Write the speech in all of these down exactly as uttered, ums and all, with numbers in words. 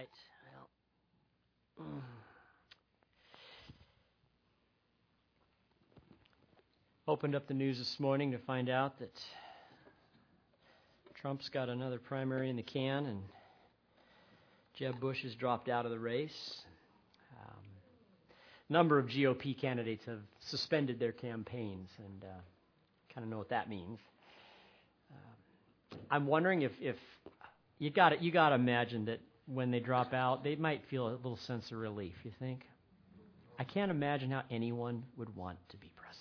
right. Well, mm. Opened up the news this morning to find out that Trump's got another primary in the can, and Jeb Bush has dropped out of the race. Um, a number of G O P candidates have suspended their campaigns, and uh, kind of know what that means. Uh, I'm wondering if, if you got you got to imagine that when they drop out, they might feel a little sense of relief. You think? I can't imagine how anyone would want to be president.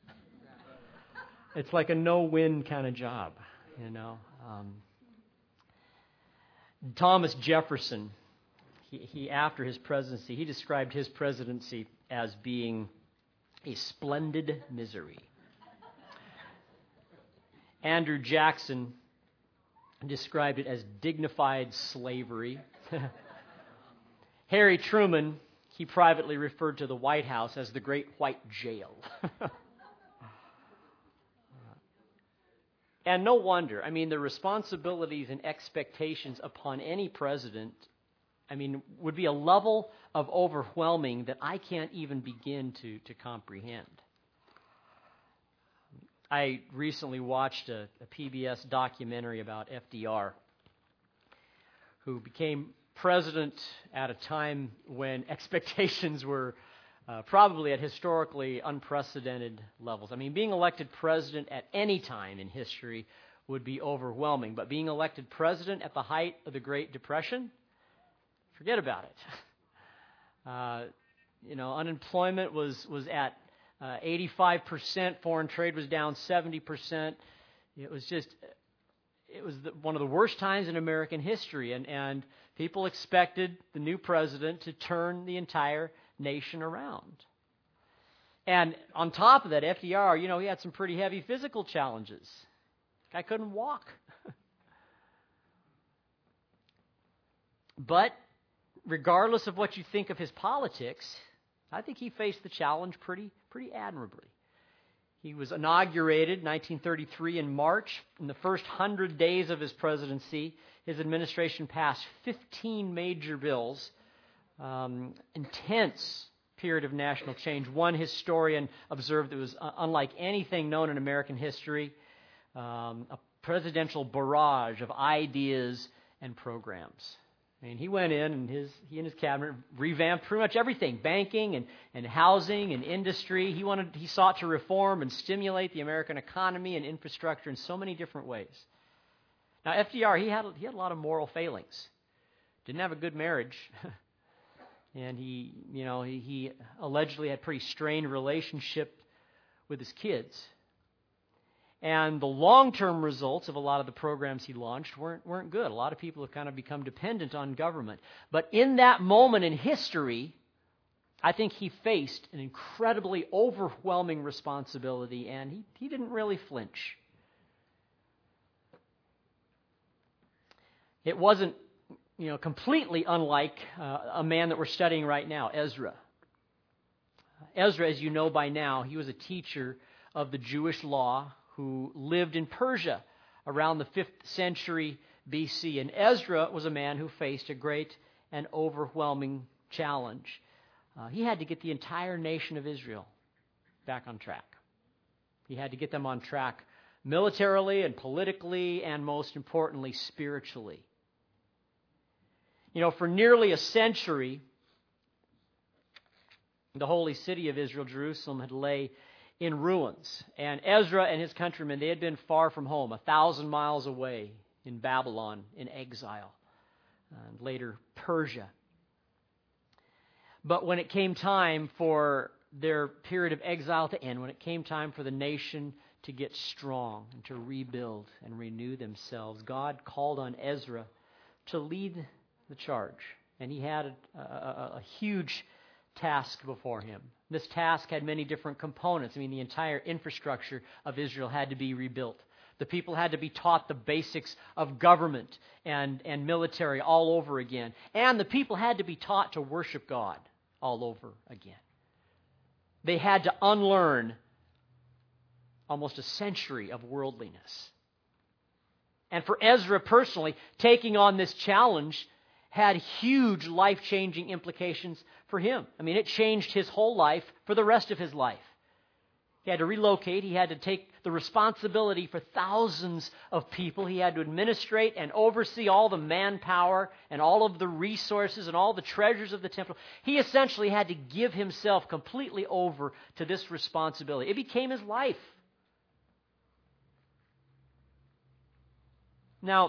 It's like a no-win kind of job, you know. Um, Thomas Jefferson, he, he after his presidency, he described his presidency as being a splendid misery. Andrew Jackson described it as dignified slavery. Harry Truman, he privately referred to the White House as the Great White Jail. And no wonder. I mean, the responsibilities and expectations upon any president, I mean, would be a level of overwhelming that I can't even begin to, to comprehend. I recently watched a, a P B S documentary about F D R, who became president at a time when expectations were uh, probably at historically unprecedented levels. I mean, being elected president at any time in history would be overwhelming, but being elected president at the height of the Great Depression, forget about it. Uh, you know, unemployment was, was at uh, eighty-five percent, foreign trade was down seventy percent. It was just, it was the, one of the worst times in American history, and, and people expected the new president to turn the entire nation around. And on top of that, F D R, you know, he had some pretty heavy physical challenges. Guy couldn't walk. But regardless of what you think of his politics, I think he faced the challenge pretty, pretty admirably. He was inaugurated in nineteen thirty-three in March. In the first hundred days of his presidency, his administration passed fifteen major bills. Um, intense period of national change. One historian observed it was uh, unlike anything known in American history, um, a presidential barrage of ideas and programs. I mean, he went in and his he and his cabinet revamped pretty much everything, banking and, and housing and industry. He wanted he sought to reform and stimulate the American economy and infrastructure in so many different ways. Now, F D R, he had he had a lot of moral failings. Didn't have a good marriage. And he, you know, he, he allegedly had a pretty strained relationship with his kids. And the long-term results of a lot of the programs he launched weren't weren't good. A lot of people have kind of become dependent on government. But in that moment in history, I think he faced an incredibly overwhelming responsibility, and he, he didn't really flinch. It wasn't You know, completely unlike uh, a man that we're studying right now, Ezra. Ezra, as you know by now, he was a teacher of the Jewish law who lived in Persia around the fifth century B C. And Ezra was a man who faced a great and overwhelming challenge. Uh, he had to get the entire nation of Israel back on track. He had to get them on track militarily and politically and, most importantly, spiritually. You know, for nearly a century, the holy city of Israel, Jerusalem, had lay in ruins. And Ezra and his countrymen, they had been far from home, a thousand miles away in Babylon, in exile, and later Persia. But when it came time for their period of exile to end, when it came time for the nation to get strong and to rebuild and renew themselves, God called on Ezra to lead the charge. And he had a, a, a huge task before him. This task had many different components. I mean, the entire infrastructure of Israel had to be rebuilt. The people had to be taught the basics of government and, and military all over again. And the people had to be taught to worship God all over again. They had to unlearn almost a century of worldliness. And for Ezra personally, taking on this challenge had huge life-changing implications for him. I mean, it changed his whole life for the rest of his life. He had to relocate. He had to take the responsibility for thousands of people. He had to administrate and oversee all the manpower and all of the resources and all the treasures of the temple. He essentially had to give himself completely over to this responsibility. It became his life. Now,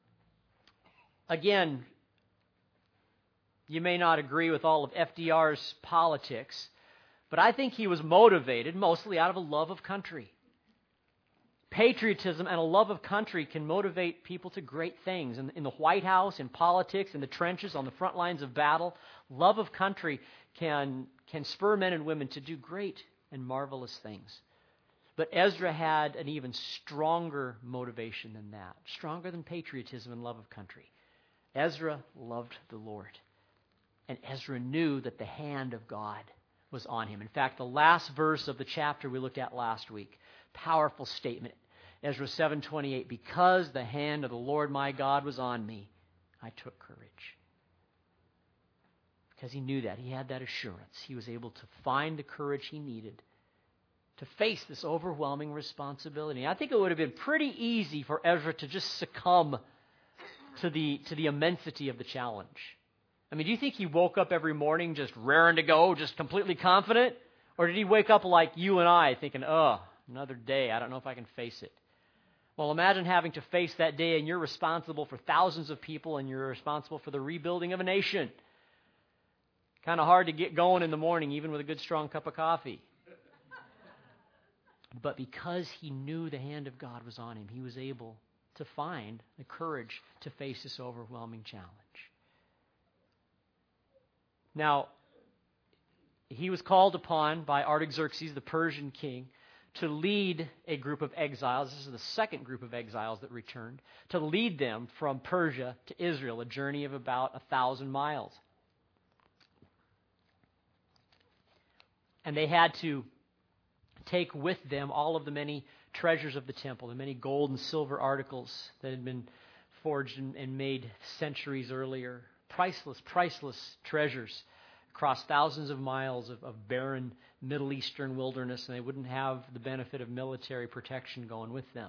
again, you may not agree with all of F D R's politics, but I think he was motivated mostly out of a love of country. Patriotism and a love of country can motivate people to great things. In, in the White House, in politics, in the trenches, on the front lines of battle, love of country can, can spur men and women to do great and marvelous things. But Ezra had an even stronger motivation than that, stronger than patriotism and love of country. Ezra loved the Lord, and Ezra knew that the hand of God was on him. In fact, the last verse of the chapter we looked at last week, powerful statement, Ezra seven twenty-eight, because the hand of the Lord my God was on me, I took courage. Because he knew that, he had that assurance. He was able to find the courage he needed to face this overwhelming responsibility. I think it would have been pretty easy for Ezra to just succumb to the, to the immensity of the challenge. I mean, do you think he woke up every morning just raring to go, just completely confident? Or did he wake up like you and I, thinking, oh, another day, I don't know if I can face it? Well, imagine having to face that day, and you're responsible for thousands of people, and you're responsible for the rebuilding of a nation. Kind of hard to get going in the morning, even with a good, strong cup of coffee. But because he knew the hand of God was on him, he was able to find the courage to face this overwhelming challenge. Now, he was called upon by Artaxerxes, the Persian king, to lead a group of exiles. This is the second group of exiles that returned, to lead them from Persia to Israel, a journey of about a thousand miles. And they had to take with them all of the many treasures of the temple, the many gold and silver articles that had been forged and, and made centuries earlier. Priceless, priceless treasures across thousands of miles of, of barren Middle Eastern wilderness, and they wouldn't have the benefit of military protection going with them.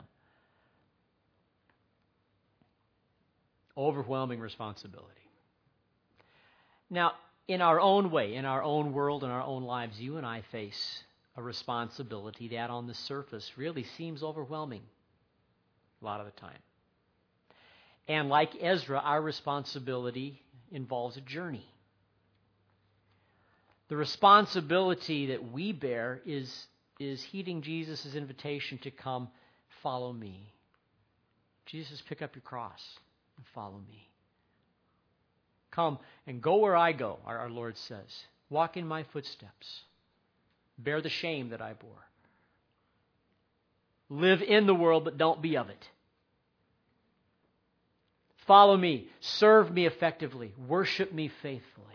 Overwhelming responsibility. Now, in our own way, in our own world, in our own lives, you and I face a responsibility that on the surface really seems overwhelming a lot of the time. And like Ezra, our responsibility involves a journey. The responsibility that we bear is, is heeding Jesus' invitation to come follow me. Jesus, pick up your cross and follow me. Come and go where I go, our, our Lord says. Walk in my footsteps. Bear the shame that I bore. Live in the world, but don't be of it. Follow me. Serve me effectively. Worship me faithfully.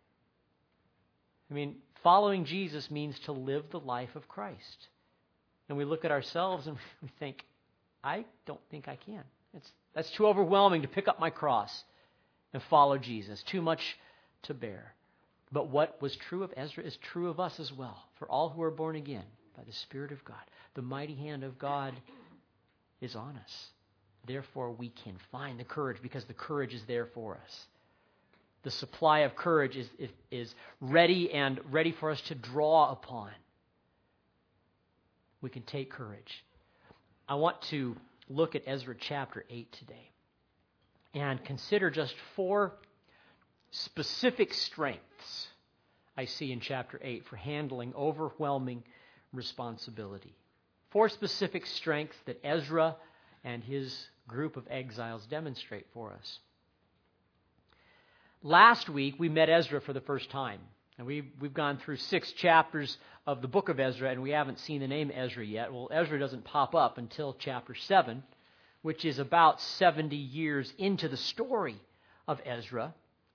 I mean, following Jesus means to live the life of Christ. And we look at ourselves and we think, I don't think I can. It's, that's too overwhelming to pick up my cross and follow Jesus. Too much to bear. But what was true of Ezra is true of us as well. For all who are born again by the Spirit of God, the mighty hand of God is on us. Therefore, we can find the courage because the courage is there for us. The supply of courage is, is, is ready and ready for us to draw upon. We can take courage. I want to look at Ezra chapter eight today and consider just four specific strengths I see in chapter eight for handling overwhelming responsibility. Four specific strengths that Ezra and his group of exiles demonstrate for us. Last week, we met Ezra for the first time. And we've, we've gone through six chapters of the book of Ezra, and we haven't seen the name Ezra yet. Well, Ezra doesn't pop up until chapter seven, which is about seventy years into the story of Ezra.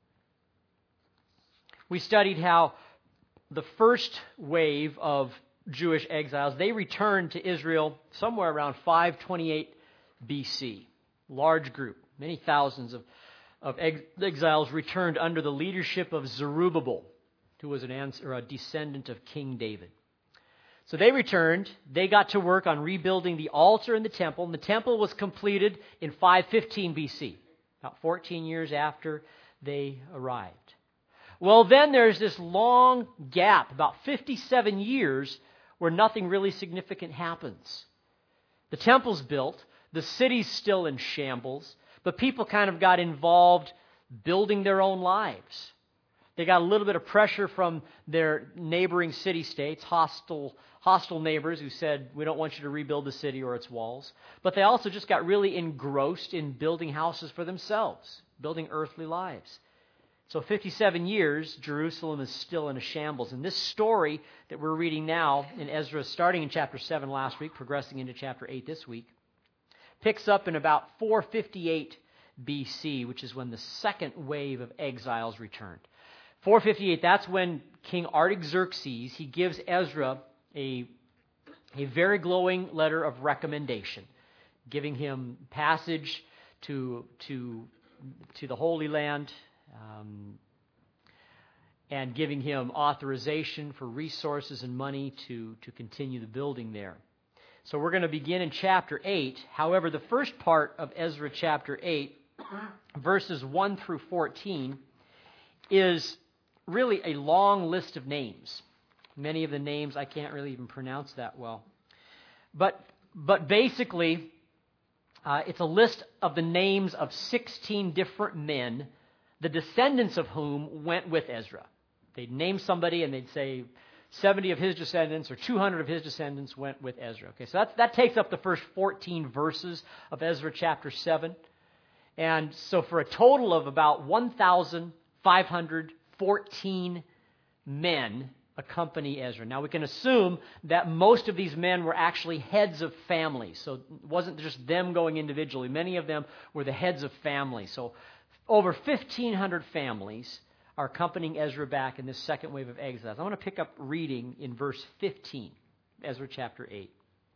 We studied how the first wave of Jewish exiles, they returned to Israel somewhere around five twenty-eight B C. Large group, many thousands of of ex- exiles returned under the leadership of Zerubbabel, who was an ans- or a descendant of King David. So they returned. They got to work on rebuilding the altar and the temple. And the temple was completed in five fifteen B C, about fourteen years after they arrived. Well, then there's this long gap, about fifty-seven years, where nothing really significant happens. The temple's built. The city's still in shambles. But people kind of got involved building their own lives. They got a little bit of pressure from their neighboring city-states, hostile, hostile neighbors who said, we don't want you to rebuild the city or its walls. But they also just got really engrossed in building houses for themselves, building earthly lives. So fifty-seven years, Jerusalem is still in a shambles. And this story that we're reading now in Ezra, starting in chapter seven last week, progressing into chapter eight this week, picks up in about four fifty-eight B C, which is when the second wave of exiles returned. four fifty-eight, that's when King Artaxerxes, he gives Ezra a, a very glowing letter of recommendation, giving him passage to, to, to the Holy Land, um, and giving him authorization for resources and money to, to continue the building there. So we're going to begin in chapter eight. However, the first part of Ezra chapter eight, verses one through fourteen, is really a long list of names. Many of the names I can't really even pronounce that well. But but basically, uh, it's a list of the names of sixteen different men, the descendants of whom went with Ezra. They'd name somebody and they'd say seventy of his descendants or two hundred of his descendants went with Ezra. Okay, so that, that takes up the first fourteen verses of Ezra chapter seven. And so for a total of about one thousand five hundred fourteen men accompany Ezra. Now we can assume that most of these men were actually heads of families. So it wasn't just them going individually. Many of them were the heads of families. So over fifteen hundred families are accompanying Ezra back in this second wave of exiles. I want to pick up reading in verse fifteen, Ezra chapter eight.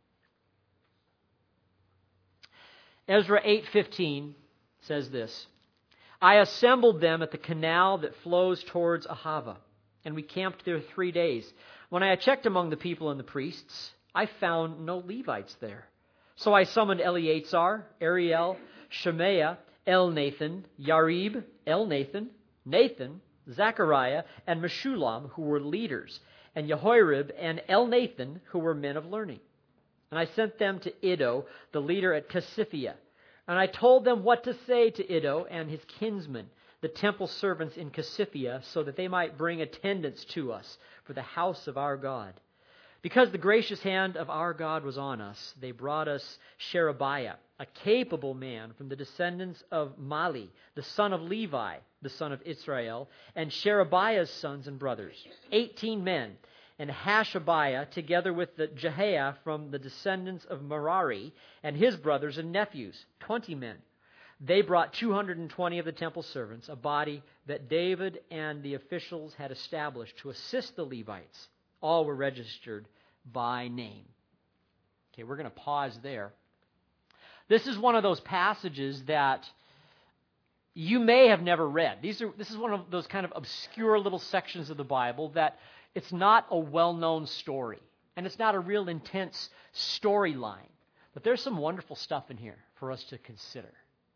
Ezra eight fifteen says this: I assembled them at the canal that flows towards Ahava, and we camped there three days. When I had checked among the people and the priests, I found no Levites there. So I summoned Eleazar, Ariel, Shemaiah, Elnathan, Yarib, Elnathan, Nathan, Zechariah, and Meshullam, who were leaders, and Jehoiarib and Elnathan, who were men of learning. And I sent them to Iddo, the leader at Casiphia. And I told them what to say to Iddo and his kinsmen, the temple servants in Casiphia, so that they might bring attendance to us for the house of our God. Because the gracious hand of our God was on us, they brought us Sherebiah, a capable man from the descendants of Mali, the son of Levi, the son of Israel, and Sherebiah's sons and brothers, eighteen men, and Hashabiah, together with the Jehiah from the descendants of Merari, and his brothers and nephews, twenty men. They brought two hundred twenty of the temple servants, a body that David and the officials had established to assist the Levites. All were registered by name. Okay, we're going to pause there. This is one of those passages that you may have never read. These are, this is one of those kind of obscure little sections of the Bible that it's not a well-known story, and it's not a real intense storyline. But there's some wonderful stuff in here for us to consider.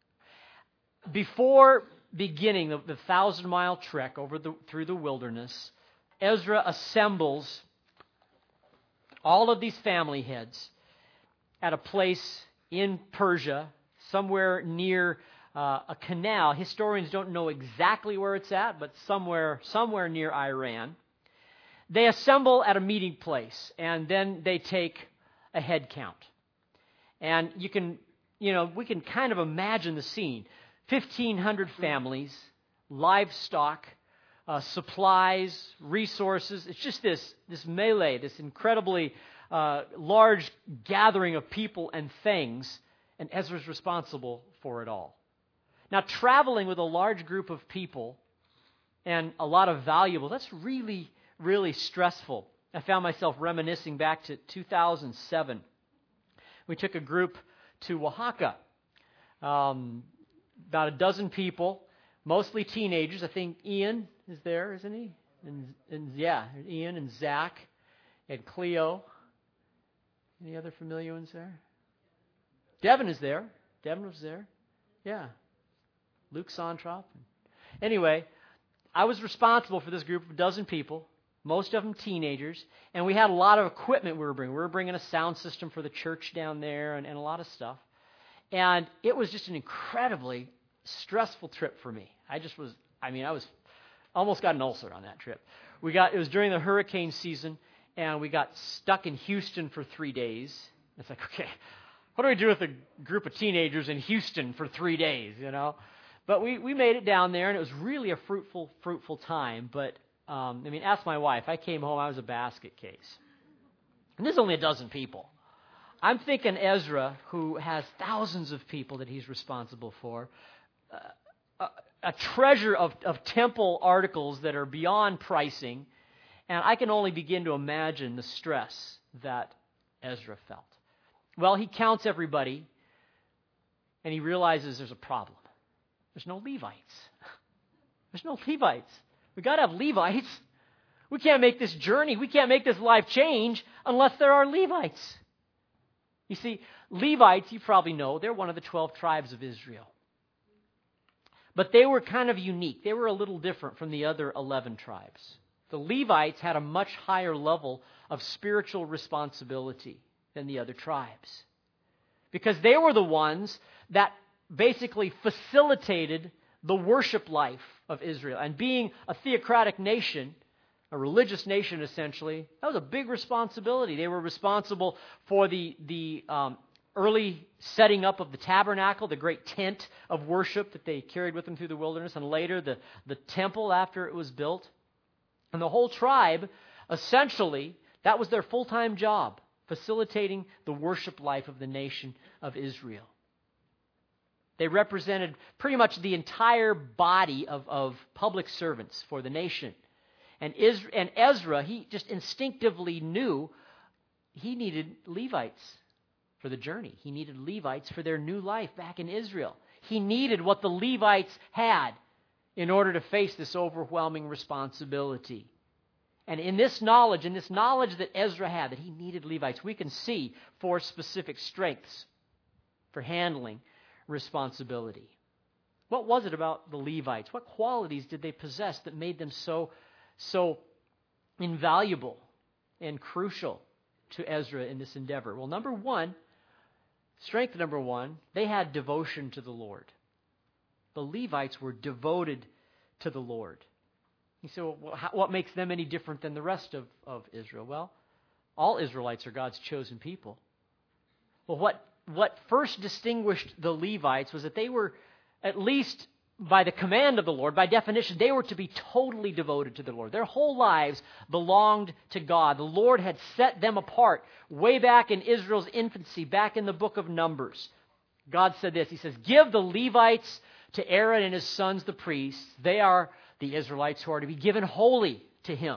Before beginning the, the thousand-mile trek over the, through the wilderness, Ezra assembles all of these family heads at a place in Persia, somewhere near uh, a canal. Historians don't know exactly where it's at, but somewhere, somewhere near Iran. They assemble at a meeting place, and then they take a head count. And you can, you know, we can kind of imagine the scene. fifteen hundred families, livestock, uh, supplies, resources. It's just this, this melee, this incredibly uh, large gathering of people and things, and Ezra's responsible for it all. Now, traveling with a large group of people and a lot of valuable, that's really, really stressful. I found myself reminiscing back to two thousand seven. We took a group to Oaxaca, um, about a dozen people, Mostly teenagers. I think Ian is there, isn't he? And, and yeah, Ian and Zach and Cleo. Any other familiar ones there? Devin is there. Devin was there. Yeah. Luke Sontrop. Anyway, I was responsible for this group of a dozen people, most of them teenagers, and we had a lot of equipment we were bringing. We were bringing a sound system for the church down there and, and a lot of stuff. And it was just an incredibly stressful trip for me. I just was, I mean, I was almost got an ulcer on that trip. We got, it was during the hurricane season, and we got stuck in Houston for three days. It's like, okay, what do we do with a group of teenagers in Houston for three days, you know? But we, we made it down there, and it was really a fruitful, fruitful time. But, um, I mean, ask my wife. I came home, I was a basket case. And there's only a dozen people. I'm thinking Ezra, who has thousands of people that he's responsible for, uh, a, a treasure of, of temple articles that are beyond pricing, and I can only begin to imagine the stress that Ezra felt. Well, he counts everybody, and he realizes there's a problem. There's no Levites. There's no Levites. We've got to have Levites. We can't make this journey. We can't make this life change unless there are Levites. You see, Levites, you probably know, they're one of the twelve tribes of Israel. But they were kind of unique. They were a little different from the other eleven tribes. The Levites had a much higher level of spiritual responsibility than the other tribes, because they were the ones that basically facilitated the worship life of Israel. And being a theocratic nation, a religious nation essentially, that was a big responsibility. They were responsible for the, the um, early setting up of the tabernacle, the great tent of worship that they carried with them through the wilderness, and later the, the temple after it was built. And the whole tribe, essentially, that was their full-time job, facilitating the worship life of the nation of Israel. They represented pretty much the entire body of, of public servants for the nation. And, Is, and Ezra, he just instinctively knew he needed Levites for the journey. He needed Levites for their new life back in Israel. He needed what the Levites had in order to face this overwhelming responsibility. And in this knowledge, in this knowledge that Ezra had, that he needed Levites, we can see four specific strengths for handling responsibility. What was it about the Levites? What qualities did they possess that made them so, so invaluable and crucial to Ezra in this endeavor? Well, number one, strength number one, they had devotion to the Lord. The Levites were devoted to the Lord. You say, well, how, what makes them any different than the rest of, of Israel? Well, all Israelites are God's chosen people. Well, what, what first distinguished the Levites was that they were, at least by the command of the Lord, by definition, they were to be totally devoted to the Lord. Their whole lives belonged to God. The Lord had set them apart way back in Israel's infancy, back in the book of Numbers. God said this, He says, "Give the Levites to Aaron and his sons, the priests. They are the Israelites who are to be given wholly to Him."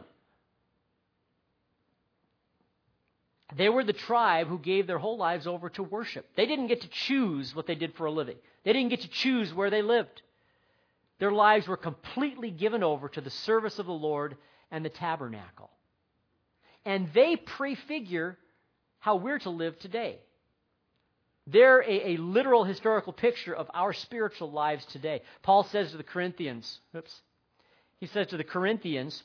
They were the tribe who gave their whole lives over to worship. They didn't get to choose what they did for a living. They didn't get to choose where they lived. Their lives were completely given over to the service of the Lord and the tabernacle. And they prefigure how we're to live today. They're a, a literal historical picture of our spiritual lives today. Paul says to the Corinthians, oops, he says to the Corinthians,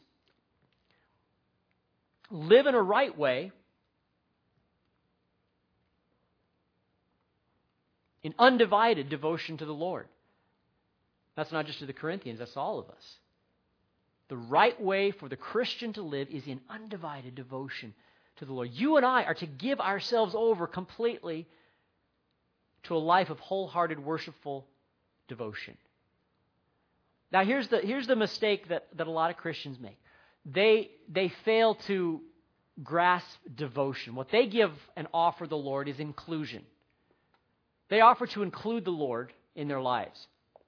live in a right way, in undivided devotion to the Lord. That's not just to the Corinthians, that's all of us. The right way for the Christian to live is in undivided devotion to the Lord. You and I are to give ourselves over completely to a life of wholehearted, worshipful devotion. Now, here's the here's the mistake that, that a lot of Christians make. They they fail to grasp devotion. What they give and offer the Lord is inclusion. They offer to include the Lord in their lives.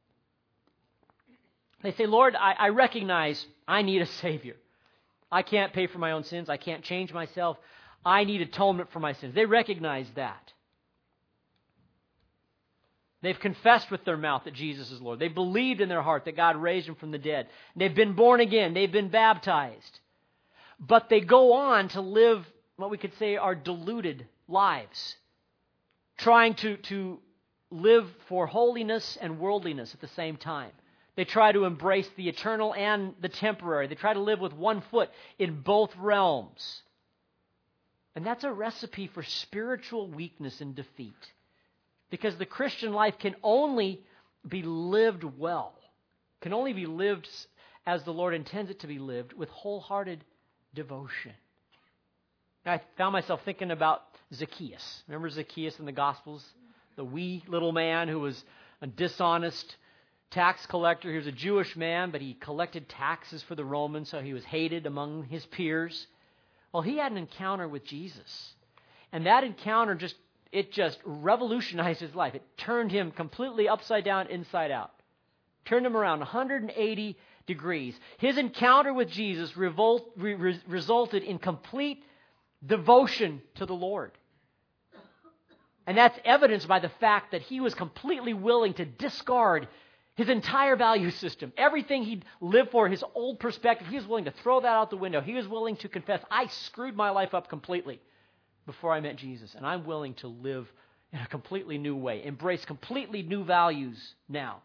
They say, Lord, I, I recognize I need a Savior. I can't pay for my own sins. I can't change myself. I need atonement for my sins. They recognize that. They've confessed with their mouth that Jesus is Lord. They believed in their heart that God raised him from the dead. They've been born again. They've been baptized. But they go on to live what we could say are deluded lives, trying to, to live for holiness and worldliness at the same time. They try to embrace the eternal and the temporary. They try to live with one foot in both realms. And that's a recipe for spiritual weakness and defeat. Because the Christian life can only be lived well, can only be lived as the Lord intends it to be lived, with wholehearted devotion. Now, I found myself thinking about Zacchaeus. Remember Zacchaeus in the Gospels? The wee little man who was a dishonest tax collector. He was a Jewish man, but he collected taxes for the Romans, so he was hated among his peers. Well, he had an encounter with Jesus. And that encounter just It just revolutionized his life. It turned him completely upside down, inside out. Turned him around one hundred eighty degrees. His encounter with Jesus revolt, re, resulted in complete devotion to the Lord. And that's evidenced by the fact that he was completely willing to discard his entire value system. Everything he'd lived for, his old perspective, he was willing to throw that out the window. He was willing to confess, I screwed my life up completely before I met Jesus, and I'm willing to live in a completely new way, embrace completely new values now.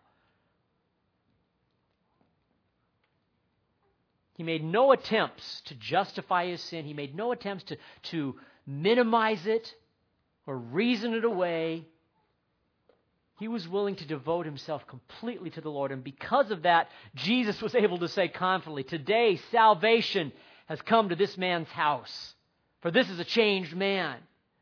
He made no attempts to justify his sin. He made no attempts to, to minimize it or reason it away. He was willing to devote himself completely to the Lord, and because of that, Jesus was able to say confidently, today salvation has come to this man's house. For this is a changed man.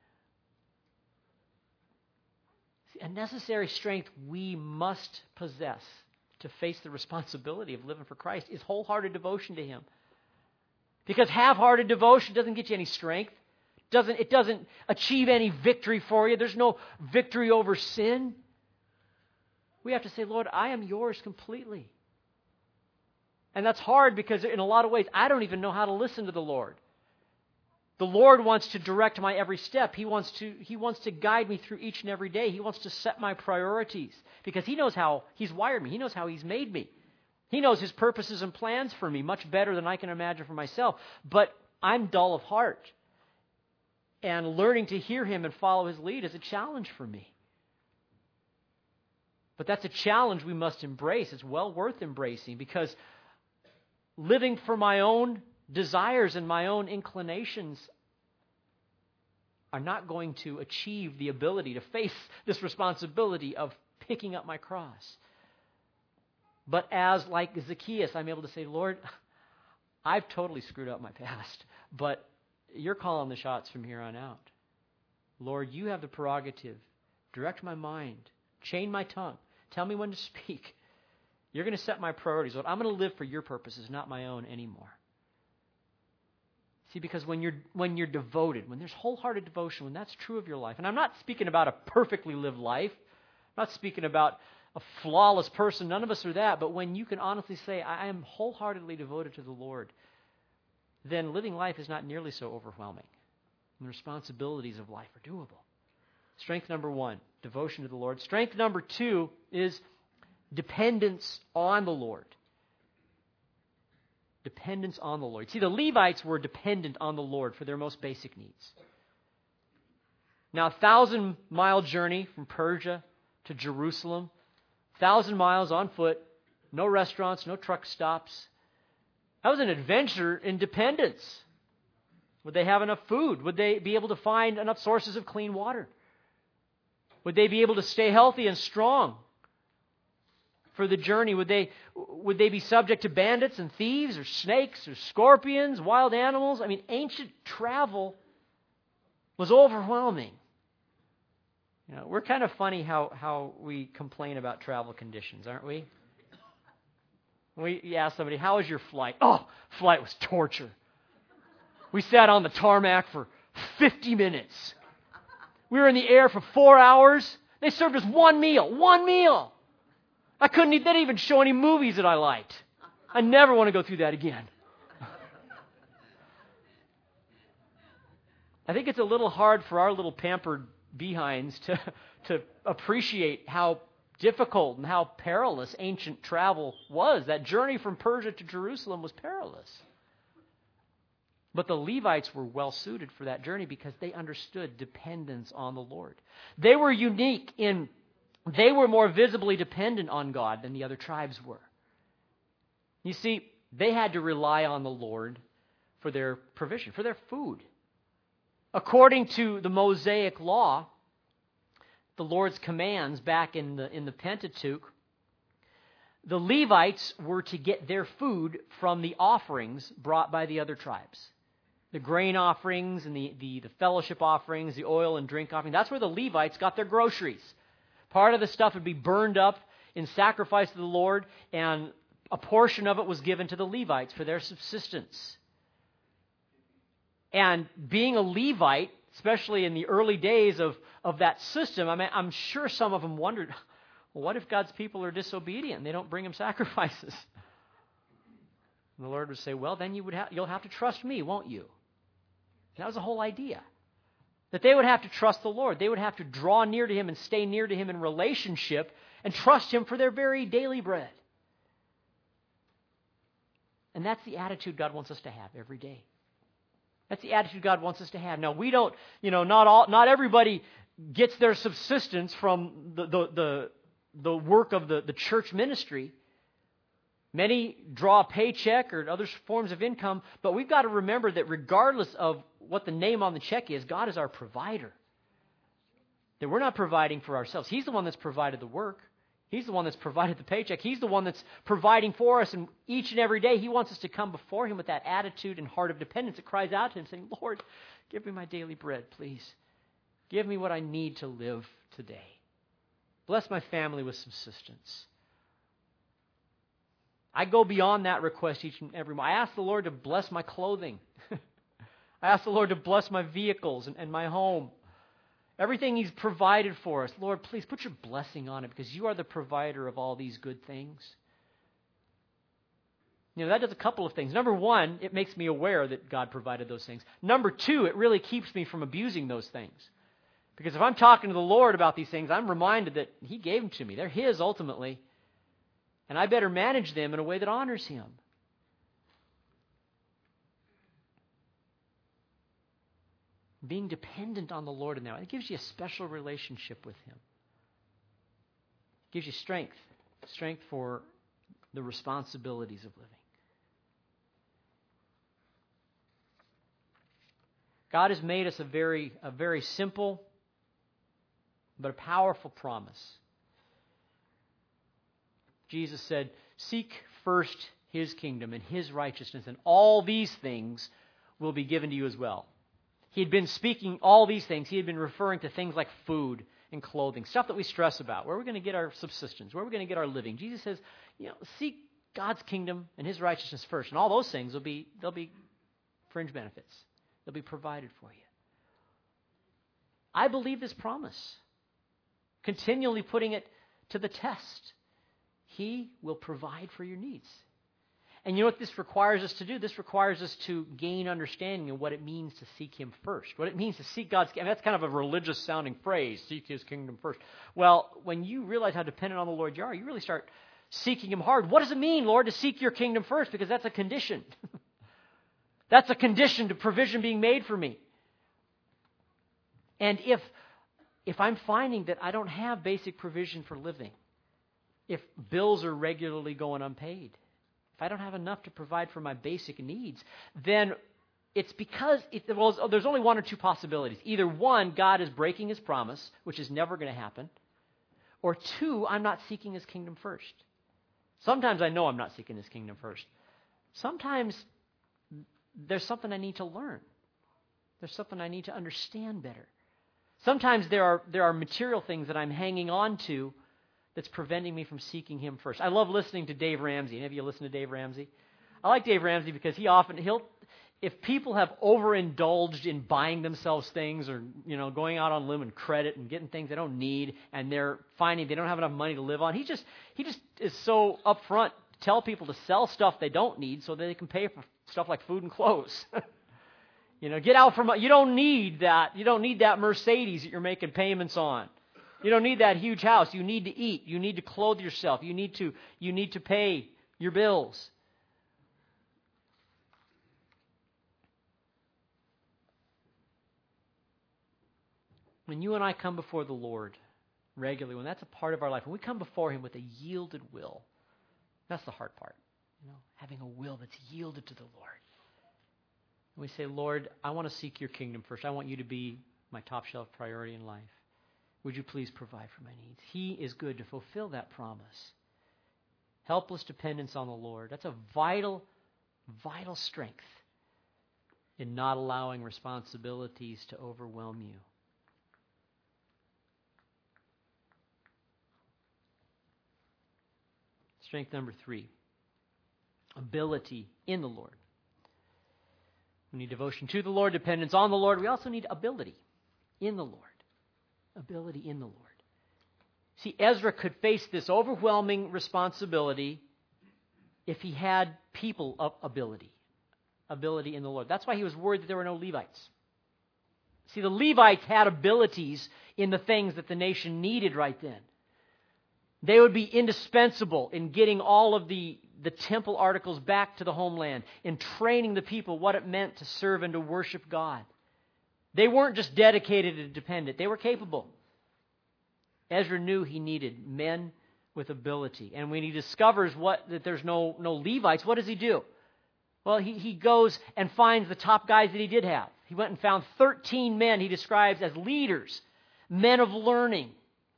See, a necessary strength we must possess to face the responsibility of living for Christ is wholehearted devotion to Him. Because half-hearted devotion doesn't get you any strength. Doesn't, it doesn't achieve any victory for you. There's no victory over sin. We have to say, Lord, I am yours completely. And that's hard because in a lot of ways, I don't even know how to listen to the Lord. The Lord wants to direct my every step. He wants to, He wants to guide me through each and every day. He wants to set my priorities because He knows how He's wired me. He knows how He's made me. He knows His purposes and plans for me much better than I can imagine for myself. But I'm dull of heart. And learning to hear Him and follow His lead is a challenge for me. But that's a challenge we must embrace. It's well worth embracing because living for my own desires and my own inclinations are not going to achieve the ability to face this responsibility of picking up my cross. But as, like Zacchaeus, I'm able to say, Lord, I've totally screwed up my past, but you're calling the shots from here on out. Lord, you have the prerogative. Direct my mind. Chain my tongue. Tell me when to speak. You're going to set my priorities. Lord, I'm going to live for your purposes, not my own anymore. See, because when you're when you're devoted, when there's wholehearted devotion, when that's true of your life, and I'm not speaking about a perfectly lived life, I'm not speaking about a flawless person, none of us are that, but when you can honestly say, I am wholeheartedly devoted to the Lord, then living life is not nearly so overwhelming. And the responsibilities of life are doable. Strength number one, devotion to the Lord. Strength number two is dependence on the Lord. Dependence on the Lord. See, the Levites were dependent on the Lord for their most basic needs. Now, a thousand-mile journey from Persia to Jerusalem, thousand miles on foot, no restaurants, no truck stops. That was an adventure in dependence. Would they have enough food? Would they be able to find enough sources of clean water? Would they be able to stay healthy and strong for the journey? Would they would they be subject to bandits and thieves or snakes or scorpions, wild animals? I mean, ancient travel was overwhelming. You know, we're kind of funny how, how we complain about travel conditions, aren't we? We ask somebody, how was your flight? Oh, flight was torture. We sat on the tarmac for fifty minutes. We were in the air for four hours. They served us one meal. One meal. I couldn't eat. They didn't even show any movies that I liked. I never want to go through that again. I think it's a little hard for our little pampered behinds to, to appreciate how difficult and how perilous ancient travel was. That journey from Persia to Jerusalem was perilous. But the Levites were well suited for that journey because they understood dependence on the Lord. They were unique in, they were more visibly dependent on God than the other tribes were. You see, they had to rely on the Lord for their provision, for their food. According to the Mosaic law, the Lord's commands back in the, in the Pentateuch, the Levites were to get their food from the offerings brought by the other tribes. The grain offerings and the, the, the fellowship offerings, the oil and drink offerings. That's where the Levites got their groceries. Part of the stuff would be burned up in sacrifice to the Lord, and a portion of it was given to the Levites for their subsistence. And being a Levite, especially in the early days of, of that system, I mean, I'm sure some of them wondered, well, what if God's people are disobedient and they don't bring him sacrifices? And the Lord would say, well, then you would ha- you'll have to trust me, won't you? That was the whole idea. That they would have to trust the Lord. They would have to draw near to him and stay near to him in relationship and trust him for their very daily bread. And that's the attitude God wants us to have every day. That's the attitude God wants us to have. Now, we don't, you know, not all, not everybody gets their subsistence from the the the, the work of the, the church ministry. Many draw a paycheck or other forms of income, but we've got to remember that regardless of what the name on the check is, God is our provider. That we're not providing for ourselves. He's the one that's provided the work. He's the one that's provided the paycheck. He's the one that's providing for us, and each and every day He wants us to come before Him with that attitude and heart of dependence that cries out to Him saying, Lord, give me my daily bread, please. Give me what I need to live today. Bless my family with subsistence. I go beyond that request each and every month. I ask the Lord to bless my clothing. I ask the Lord to bless my vehicles and, and my home. Everything He's provided for us. Lord, please put your blessing on it because you are the provider of all these good things. You know, that does a couple of things. Number one, it makes me aware that God provided those things. Number two, it really keeps me from abusing those things. Because if I'm talking to the Lord about these things, I'm reminded that He gave them to me. They're His ultimately. And I better manage them in a way that honors Him. Being dependent on the Lord in that way, it gives you a special relationship with Him. It gives you strength, strength for the responsibilities of living. God has made us a very, a very simple but a powerful promise. Jesus said, seek first His kingdom and His righteousness, and all these things will be given to you as well. He had been speaking all these things. He had been referring to things like food and clothing, stuff that we stress about. Where are we going to get our subsistence? Where are we going to get our living? Jesus says, you know, seek God's kingdom and His righteousness first, and all those things will be, they'll be fringe benefits. They'll be provided for you. I believe this promise, continually putting it to the test. He will provide for your needs. And you know what this requires us to do? This requires us to gain understanding of what it means to seek Him first. What it means to seek God's kingdom. That's kind of a religious sounding phrase, seek His kingdom first. Well, when you realize how dependent on the Lord you are, you really start seeking Him hard. What does it mean, Lord, to seek your kingdom first? Because that's a condition. That's a condition to provision being made for me. And if, if I'm finding that I don't have basic provision for living, if bills are regularly going unpaid, if I don't have enough to provide for my basic needs, then it's because, it, well, there's only one or two possibilities. Either one, God is breaking His promise, which is never going to happen, or two, I'm not seeking His kingdom first. Sometimes I know I'm not seeking His kingdom first. Sometimes there's something I need to learn. There's something I need to understand better. Sometimes there are there are material things that I'm hanging on to that's preventing me from seeking Him first. I love listening to Dave Ramsey. Any of you listen to Dave Ramsey? I like Dave Ramsey because he often, he'll, if people have overindulged in buying themselves things or, you know, going out on limb and credit and getting things they don't need and they're finding they don't have enough money to live on, he just, he just is so upfront to tell people to sell stuff they don't need so that they can pay for stuff like food and clothes. You know, get out from, you don't need that, you don't need that Mercedes that you're making payments on. You don't need that huge house. You need to eat. You need to clothe yourself. You need to, you need to pay your bills. When you and I come before the Lord regularly, when that's a part of our life, when we come before Him with a yielded will, that's the hard part. You know, having a will that's yielded to the Lord. And we say, Lord, I want to seek your kingdom first. I want you to be my top shelf priority in life. Would you please provide for my needs? He is good to fulfill that promise. Helpless dependence on the Lord. That's a vital, vital strength in not allowing responsibilities to overwhelm you. Strength number three, ability in the Lord. We need devotion to the Lord, dependence on the Lord. We also need ability in the Lord. Ability in the Lord. See, Ezra could face this overwhelming responsibility if he had people of ability. Ability in the Lord. That's why he was worried that there were no Levites. See, the Levites had abilities in the things that the nation needed right then. They would be indispensable in getting all of the, the temple articles back to the homeland, in training the people what it meant to serve and to worship God. They weren't just dedicated and dependent. They were capable. Ezra knew he needed men with ability. And when he discovers what that there's no, no Levites, what does he do? Well, he, he goes and finds the top guys that he did have. He went and found thirteen men he describes as leaders, men of learning.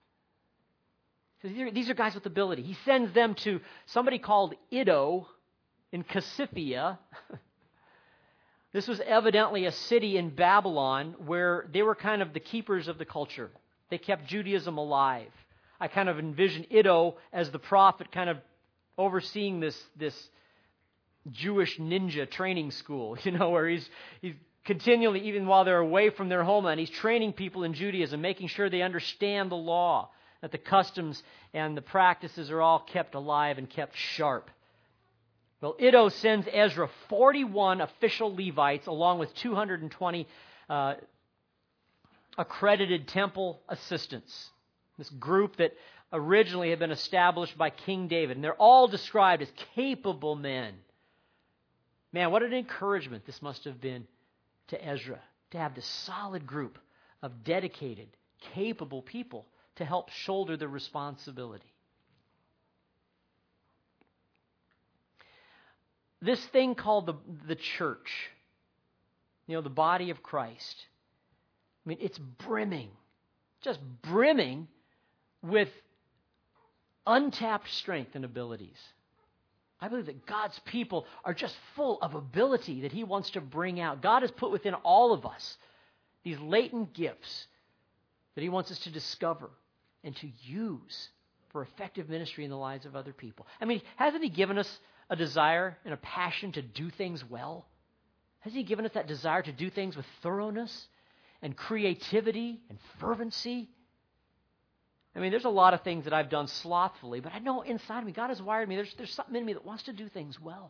So these are, these are guys with ability. He sends them to somebody called Iddo in Cassiphia. This was evidently a city in Babylon where they were kind of the keepers of the culture. They kept Judaism alive. I kind of envision Iddo as the prophet kind of overseeing this, this Jewish ninja training school, you know, where he's, he's continually, even while they're away from their homeland, he's training people in Judaism, making sure they understand the law, that the customs and the practices are all kept alive and kept sharp. Well, Iddo sends Ezra forty-one official Levites along with two hundred twenty uh, accredited temple assistants. This group that originally had been established by King David. And they're all described as capable men. Man, what an encouragement this must have been to Ezra, to have this solid group of dedicated, capable people to help shoulder the responsibility. This thing called the, the church, you know, the body of Christ, I mean, it's brimming, just brimming with untapped strength and abilities. I believe that God's people are just full of ability that He wants to bring out. God has put within all of us these latent gifts that He wants us to discover and to use for effective ministry in the lives of other people. I mean, hasn't He given us a desire and a passion to do things well? Hasn't He given us that desire to do things with thoroughness and creativity and fervency? I mean, there's a lot of things that I've done slothfully, but I know inside of me, God has wired me. There's, there's something in me that wants to do things well.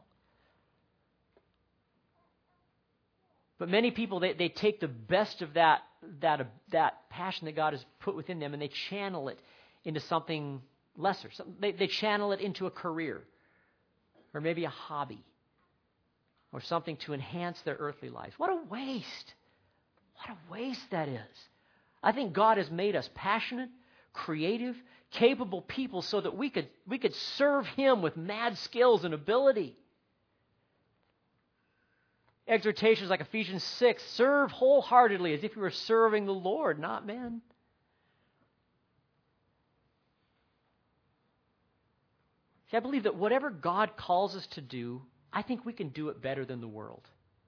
But many people, they, they take the best of that, that, that passion that God has put within them and they channel it into something lesser. Some, they, they channel it into a career or maybe a hobby or something to enhance their earthly lives. What a waste. What a waste that is. I think God has made us passionate, creative, capable people so that we could, we could serve Him with mad skills and ability. Exhortations like Ephesians six, serve wholeheartedly as if you were serving the Lord, not men. See, I believe that whatever God calls us to do, I think we can do it better than the world.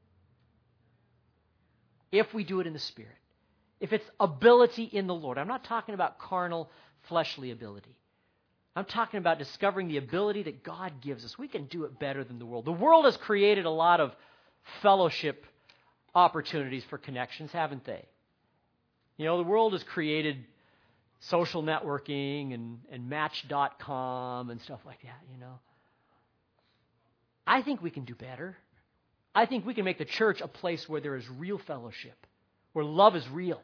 If we do it in the Spirit. If it's ability in the Lord. I'm not talking about carnal, fleshly ability. I'm talking about discovering the ability that God gives us. We can do it better than the world. The world has created a lot of fellowship opportunities for connections, haven't they? You know, the world has created social networking and, and Match dot com and stuff like that, you know. I think we can do better. I think we can make the church a place where there is real fellowship, where love is real,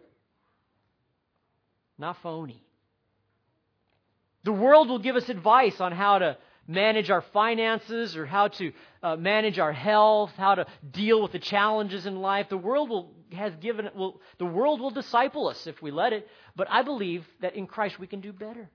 not phony. The world will give us advice on how to manage our finances or how to uh, manage our health, how to deal with the challenges in life. The world will has given will the world will disciple us if we let it, but I believe that in Christ we can do better.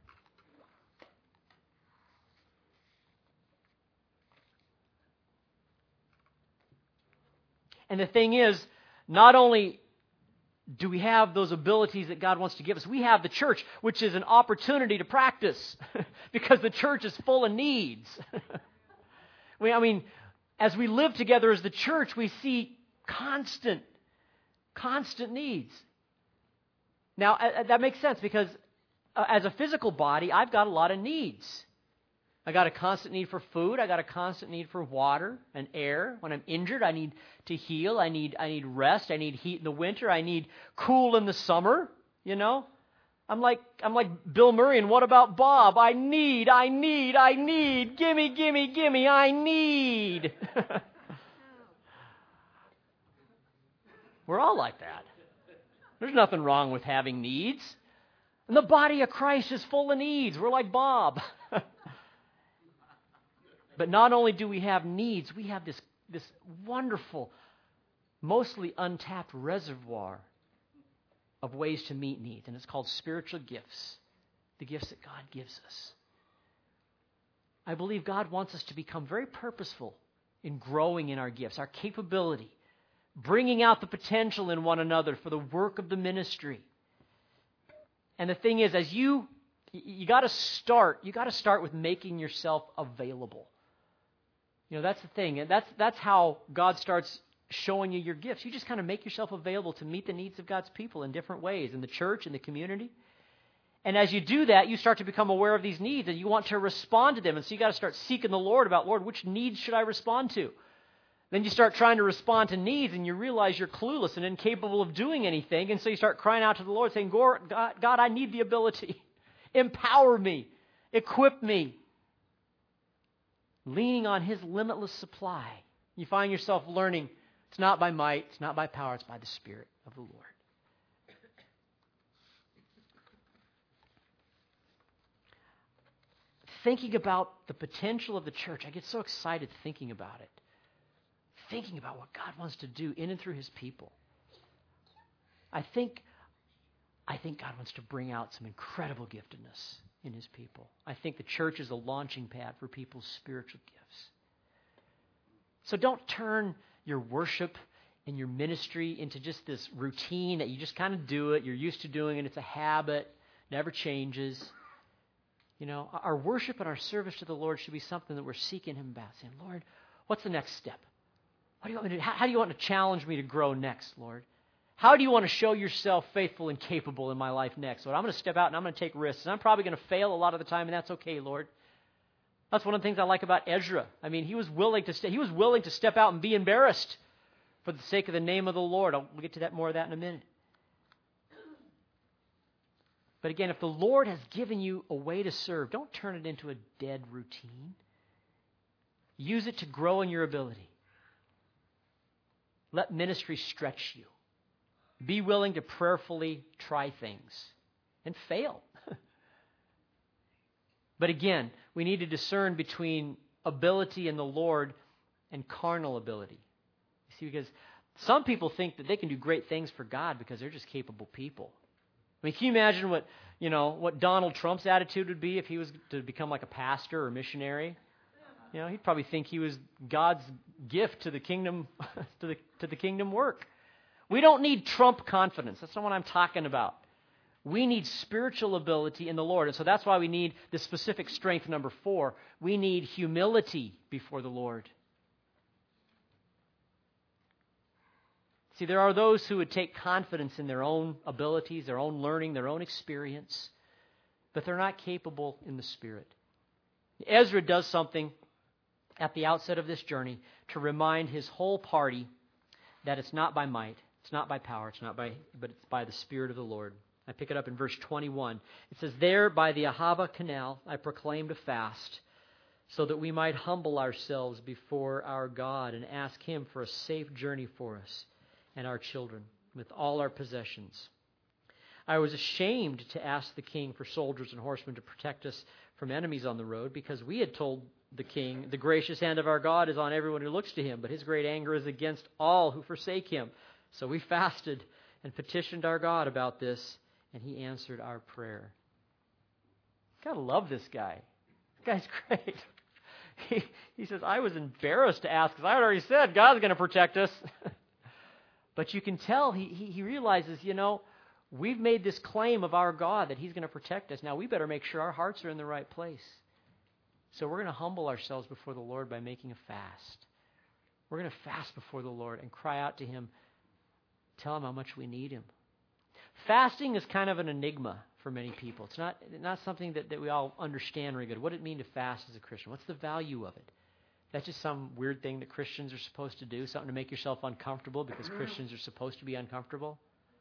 And the thing is, not only do we have those abilities that God wants to give us, we have the church, which is an opportunity to practice because the church is full of needs. we, I mean, as we live together as the church, we see constant, constant needs. Now, uh, that makes sense because uh, as a physical body, I've got a lot of needs. I got a constant need for food. I got a constant need for water and air. When I'm injured, I need to heal. I need I need rest. I need heat in the winter. I need cool in the summer. You know, I'm like I'm like Bill Murray. And what about Bob? I need, I need, I need. Gimme, gimme, gimme. I need. We're all like that. There's nothing wrong with having needs. And the body of Christ is full of needs. We're like Bob. But not only do we have needs, we have this, this wonderful, mostly untapped reservoir of ways to meet needs. And it's called spiritual gifts, the gifts that God gives us. I believe God wants us to become very purposeful in growing in our gifts, our capability, bringing out the potential in one another for the work of the ministry. And the thing is, as you, you got to start, you got to start with making yourself available. You know, that's the thing. And that's that's how God starts showing you your gifts. You just kind of make yourself available to meet the needs of God's people in different ways, in the church, in the community. And as you do that, you start to become aware of these needs, and you want to respond to them. And so you got to start seeking the Lord about, Lord, which needs should I respond to? Then you start trying to respond to needs, and you realize you're clueless and incapable of doing anything. And so you start crying out to the Lord, saying, God, God, I need the ability. Empower me. Equip me. Leaning on His limitless supply. You find yourself learning, it's not by might, it's not by power, it's by the Spirit of the Lord. Thinking about the potential of the church, I get so excited thinking about it. Thinking about what God wants to do in and through His people. I think, I think God wants to bring out some incredible giftedness in His people. I think the church is a launching pad for people's spiritual gifts. So don't turn your worship and your ministry into just this routine that you just kind of do it, you're used to doing it, it's a habit, never changes. You know, our worship and our service to the Lord should be something that we're seeking Him about, saying, Lord, what's the next step? What do you want me to do? How, how do you want to challenge me to grow next, Lord? How do you want to show yourself faithful and capable in my life next? Lord, I'm going to step out and I'm going to take risks. And I'm probably going to fail a lot of the time, and that's okay, Lord. That's one of the things I like about Ezra. I mean, he was willing to st- he was willing to step out and be embarrassed for the sake of the name of the Lord. I'll, we'll get to that more of that in a minute. But again, if the Lord has given you a way to serve, don't turn it into a dead routine. Use it to grow in your ability. Let ministry stretch you. Be willing to prayerfully try things and fail. But again, we need to discern between ability in the Lord and carnal ability. You see, because some people think that they can do great things for God because they're just capable people. I mean, can you imagine what, you know, what Donald Trump's attitude would be if he was to become like a pastor or missionary? You know, he'd probably think he was God's gift to the kingdom, to the to the kingdom work. We don't need Trump confidence. That's not what I'm talking about. We need spiritual ability in the Lord. And so that's why we need the specific strength number four. We need humility before the Lord. See, there are those who would take confidence in their own abilities, their own learning, their own experience, but they're not capable in the Spirit. Ezra does something at the outset of this journey to remind his whole party that it's not by might, it's not by power, it's not by, but it's by the Spirit of the Lord. I pick it up in verse twenty-one. It says, "There by the Ahava canal I proclaimed a fast, so that we might humble ourselves before our God and ask Him for a safe journey for us and our children with all our possessions. I was ashamed to ask the king for soldiers and horsemen to protect us from enemies on the road, because we had told the king, the gracious hand of our God is on everyone who looks to Him, but His great anger is against all who forsake Him. So we fasted and petitioned our God about this, and He answered our prayer. Gotta love this guy. This guy's great. He, he says, I was embarrassed to ask, because I had already said God's going to protect us. But you can tell he, he, he realizes, you know, we've made this claim of our God that He's going to protect us. Now we better make sure our hearts are in the right place. So we're going to humble ourselves before the Lord by making a fast. We're going to fast before the Lord and cry out to Him, tell Him how much we need Him. Fasting is kind of an enigma for many people. It's not, not something that, that we all understand very good. What does it mean to fast as a Christian? What's the value of it? That's just some weird thing that Christians are supposed to do, something to make yourself uncomfortable because Christians are supposed to be uncomfortable.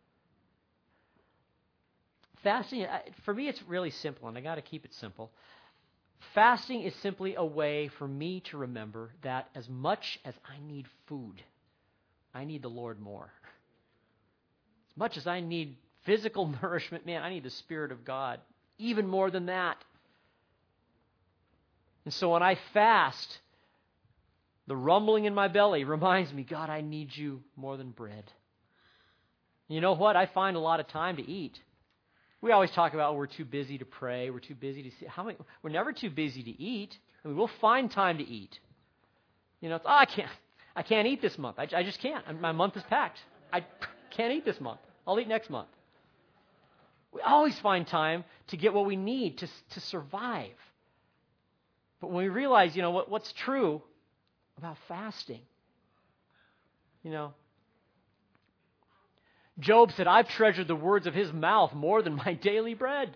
Fasting, for me, it's really simple, and I got to keep it simple. Fasting is simply a way for me to remember that as much as I need food, I need the Lord more. As much as I need physical nourishment, man, I need the Spirit of God even more than that. And so when I fast, the rumbling in my belly reminds me, God, I need you more than bread. You know what? I find a lot of time to eat. We always talk about, oh, we're too busy to pray, we're too busy to see. How many? We're never too busy to eat. I mean, we'll find time to eat. You know, it's, oh, I can't, I can't eat this month. I, I just can't. I, my month is packed. I can't eat this month. I'll eat next month. We always find time to get what we need to, to survive. But when we realize, you know, what, what's true about fasting, you know, Job said, I've treasured the words of his mouth more than my daily bread.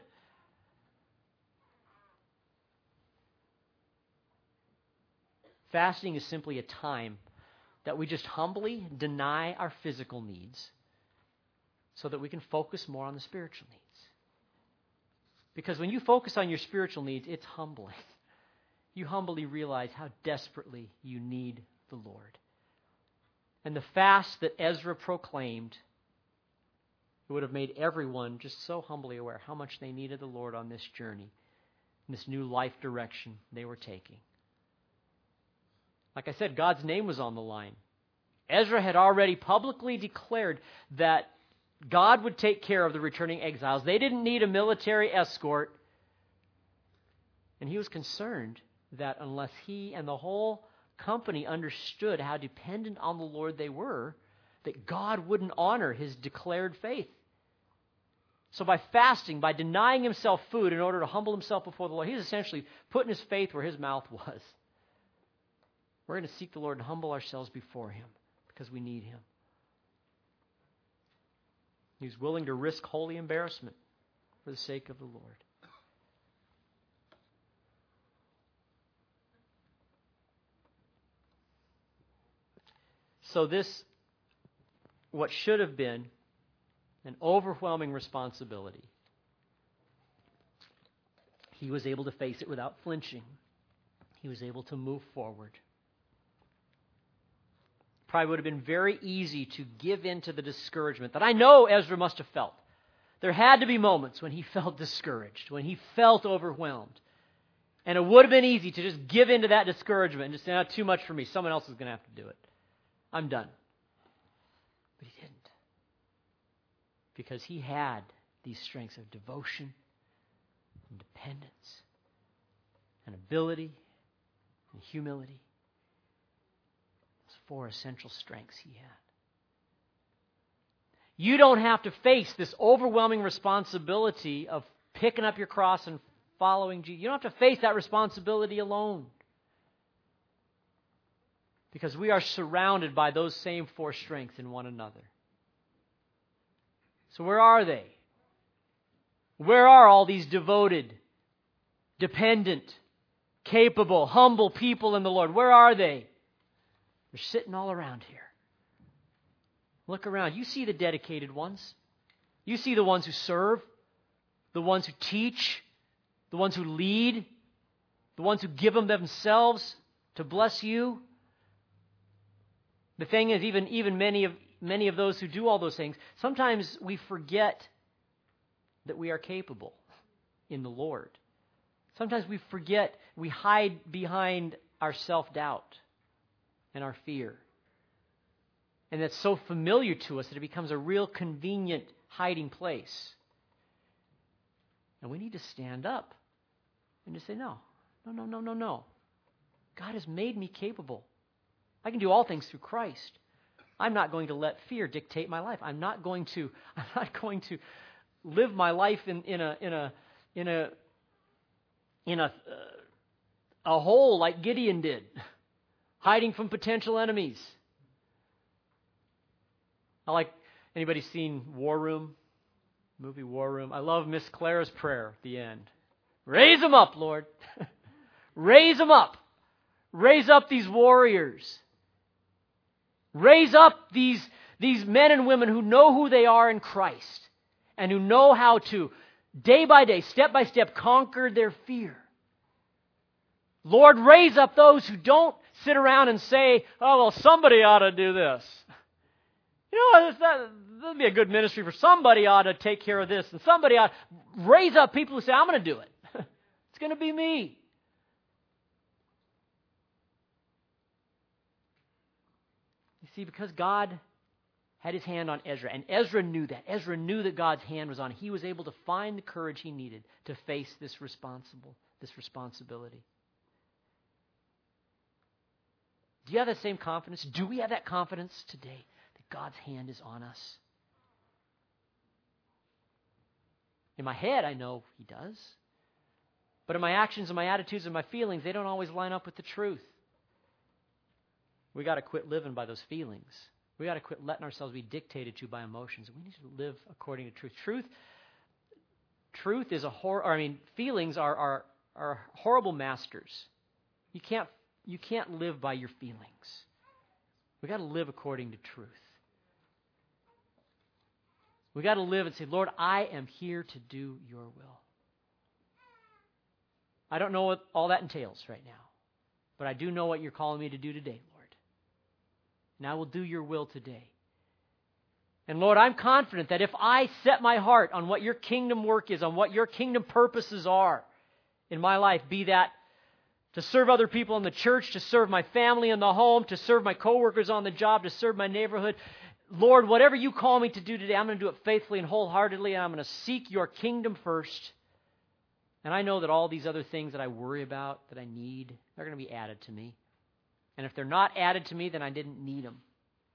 Fasting is simply a time that we just humbly deny our physical needs so that we can focus more on the spiritual needs. Because when you focus on your spiritual needs, it's humbling. You humbly realize how desperately you need the Lord. And the fast that Ezra proclaimed, it would have made everyone just so humbly aware how much they needed the Lord on this journey, this new life direction they were taking. Like I said, God's name was on the line. Ezra had already publicly declared that God would take care of the returning exiles. They didn't need a military escort. And he was concerned that unless he and the whole company understood how dependent on the Lord they were, that God wouldn't honor his declared faith. So by fasting, by denying himself food in order to humble himself before the Lord, he's essentially putting his faith where his mouth was. We're going to seek the Lord and humble ourselves before Him because we need Him. He's willing to risk holy embarrassment for the sake of the Lord. So this, what should have been an overwhelming responsibility, he was able to face it without flinching. He was able to move forward. Probably would have been very easy to give in to the discouragement that I know Ezra must have felt. There had to be moments when he felt discouraged, when he felt overwhelmed. And it would have been easy to just give in to that discouragement and just say, not too much for me. Someone else is going to have to do it. I'm done. But he didn't. Because he had these strengths of devotion and dependence and ability and humility. Four essential strengths he had. You don't have to face this overwhelming responsibility of picking up your cross and following Jesus. You don't have to face that responsibility alone. Because we are surrounded by those same four strengths in one another. So where are they? Where are all these devoted, dependent, capable, humble people in the Lord? Where are they? They're sitting all around here. Look around. You see the dedicated ones. You see the ones who serve, the ones who teach, the ones who lead, the the ones who give them themselves to bless you. The thing is, even, even many of many of those who do all those things, sometimes we forget that we are capable in the Lord. Sometimes we forget, we hide behind our self-doubt and our fear. And that's so familiar to us that it becomes a real convenient hiding place. And we need to stand up and just say, no, no, no, no, no, no. God has made me capable. I can do all things through Christ. I'm not going to let fear dictate my life. I'm not going to, I'm not going to live my life in, in a in a in a in a uh, a hole like Gideon did, hiding from potential enemies. I like, anybody seen War Room? Movie War Room. I love Miss Clara's prayer at the end. Raise them up, Lord. Raise them up. Raise up these warriors. Raise up these, these men and women who know who they are in Christ and who know how to, day by day, step by step, conquer their fear. Lord, raise up those who don't sit around and say, oh, well, somebody ought to do this. You know, that would be a good ministry for somebody ought to take care of this, and somebody ought to raise up people who say, I'm going to do it. It's going to be me. You see, because God had his hand on Ezra, and Ezra knew that. Ezra knew that God's hand was on him. He was able to find the courage he needed to face this responsible, this responsibility. Do you have that same confidence? Do we have that confidence today that God's hand is on us? In my head, I know he does. But in my actions and my attitudes and my feelings, they don't always line up with the truth. We got to quit living by those feelings. We got to quit letting ourselves be dictated to by emotions. We need to live according to truth. Truth, truth is a hor- or I mean, feelings are, are are horrible masters. You can't you can't live by your feelings. We got to live according to truth. We got to live and say, Lord, I am here to do your will. I don't know what all that entails right now, but I do know what you're calling me to do today, Lord. And I will do your will today. And Lord, I'm confident that if I set my heart on what your kingdom work is, on what your kingdom purposes are in my life, be that to serve other people in the church, to serve my family in the home, to serve my coworkers on the job, to serve my neighborhood, Lord, whatever you call me to do today, I'm going to do it faithfully and wholeheartedly, and I'm going to seek your kingdom first. And I know that all these other things that I worry about, that I need, they're going to be added to me. And if they're not added to me, then I didn't need them.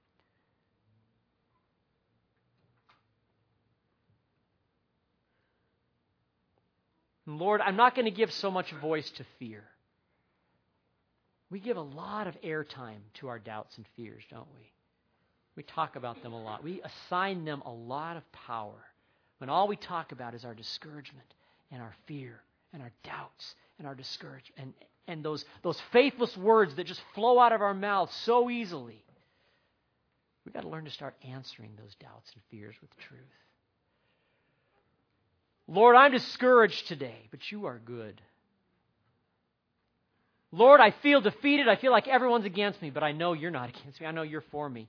And Lord, I'm not going to give so much voice to fear. We give a lot of airtime to our doubts and fears, don't we? We talk about them a lot. We assign them a lot of power when all we talk about is our discouragement and our fear and our doubts and our discouragement and, and those, those faithless words that just flow out of our mouths so easily. We've got to learn to start answering those doubts and fears with truth. Lord, I'm discouraged today, but you are good. Lord, I feel defeated. I feel like everyone's against me, but I know you're not against me. I know you're for me.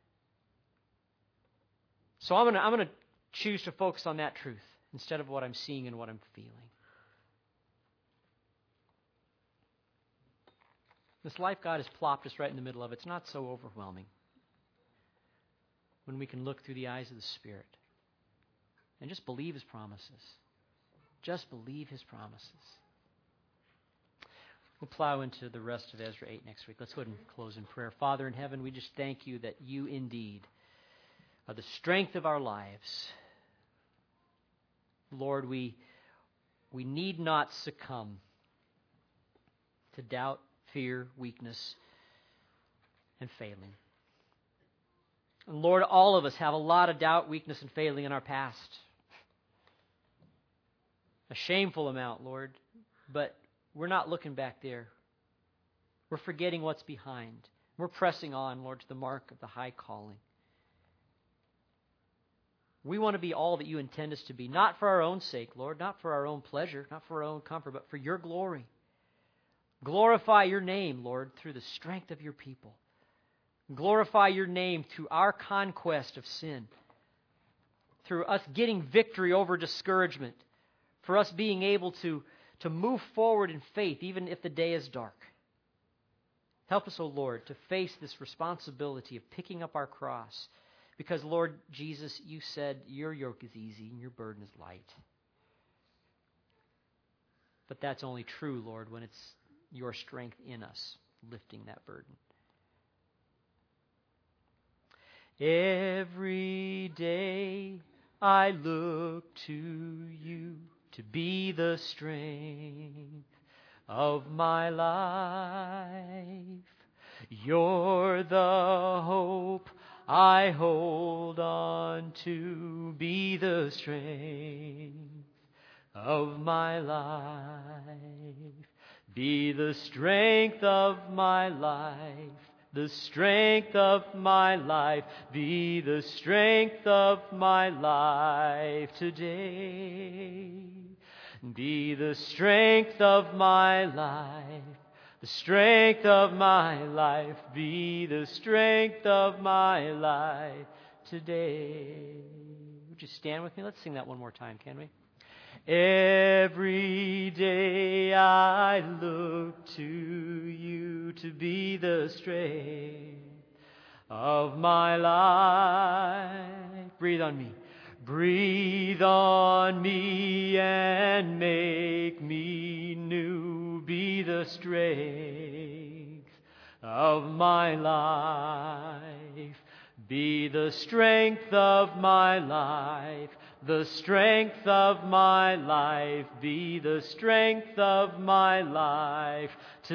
So I'm going to I'm going to choose to focus on that truth instead of what I'm seeing and what I'm feeling. This life God has plopped us right in the middle of. It's not so overwhelming when we can look through the eyes of the Spirit and just believe His promises. Just believe His promises. We'll plow into the rest of Ezra eight next week. Let's go ahead and close in prayer. Father in heaven, we just thank you that you indeed are the strength of our lives. Lord, we, we need not succumb to doubt, fear, weakness, and failing. And Lord, all of us have a lot of doubt, weakness, and failing in our past. A shameful amount, Lord, but we're not looking back there. We're forgetting what's behind. We're pressing on, Lord, to the mark of the high calling. We want to be all that you intend us to be, not for our own sake, Lord, not for our own pleasure, not for our own comfort, but for your glory. Glorify your name, Lord, through the strength of your people. Glorify your name through our conquest of sin, through us getting victory over discouragement, for us being able to, to move forward in faith even if the day is dark. Help us, O Lord, to face this responsibility of picking up our cross, because, Lord Jesus, you said your yoke is easy and your burden is light. But that's only true, Lord, when it's your strength in us lifting that burden. Every day I look to you to be the strength of my life. You're the hope I hold on to, be the strength of my life. Be the strength of my life. The strength of my life, be the strength of my life today. Be the strength of my life, the strength of my life, be the strength of my life today. Would you stand with me? Let's sing that one more time, can we? Every day I look to you to be the strength of my life. Breathe on me. Breathe on me and make me new. Be the strength of my life. Be the strength of my life. The strength of my life, be the strength of my life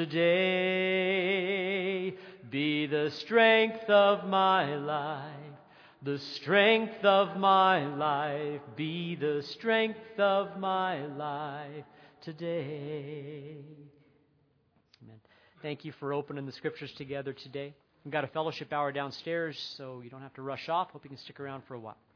today. Be the strength of my life, the strength of my life, be the strength of my life today. Amen. Thank you for opening the Scriptures together today. We've got a fellowship hour downstairs, so you don't have to rush off. Hope you can stick around for a while.